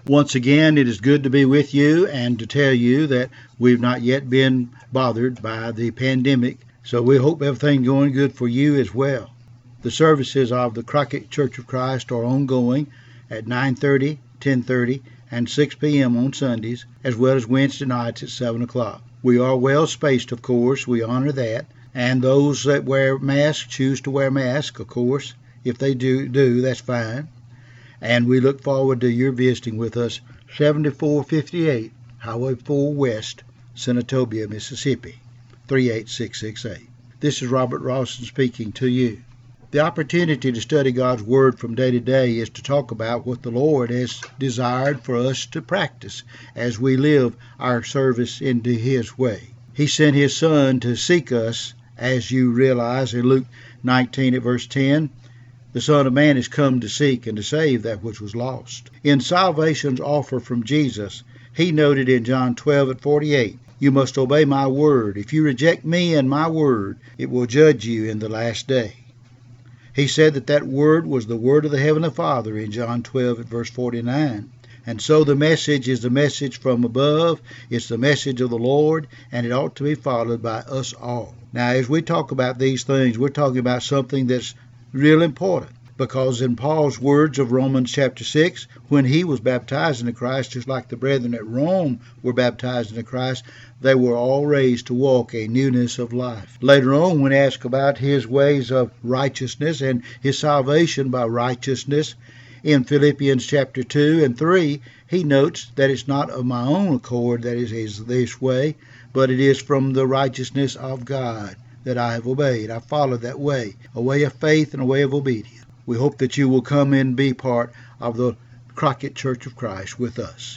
Once again, it is good to be with you and to tell you that we've not yet been bothered by the pandemic, so we hope everything's going good for you as well. The services of the Crockett Church of Christ are ongoing at 9:30, 10:30, and 6 p.m. on Sundays, as well as Wednesday nights at 7 o'clock. We are well spaced, of course. We honor that. And those that wear masks choose to wear masks, of course. If they do, that's fine. And we look forward to your visiting with us, 7458 Highway 4 West, Senatobia, Mississippi, 38668. This is Robert Rawson speaking to you. The opportunity to study God's Word from day to day is to talk about what the Lord has desired for us to practice as we live our service into His way. He sent His Son to seek us, as you realize in Luke 19 at verse 10. The Son of Man is come to seek and to save that which was lost. In salvation's offer from Jesus, He noted in John 12 at 48, "You must obey my word. If you reject me and my word, it will judge you in the last day." He said that word was the word of the Heavenly Father in John 12 at verse 49. And so the message is the message from above. It's the message of the Lord, and it ought to be followed by us all. Now, as we talk about these things, we're talking about something that's real important, because in Paul's words of Romans chapter 6, when he was baptized into Christ, just like the brethren at Rome were baptized into Christ, they were all raised to walk a newness of life. Later on, when asked about his ways of righteousness and his salvation by righteousness, in Philippians chapter 2 and 3, he notes that it's not of my own accord that it is this way, but it is from the righteousness of God that I have obeyed. I followed that way, a way of faith and a way of obedience. We hope that you will come and be part of the Crockett Church of Christ with us.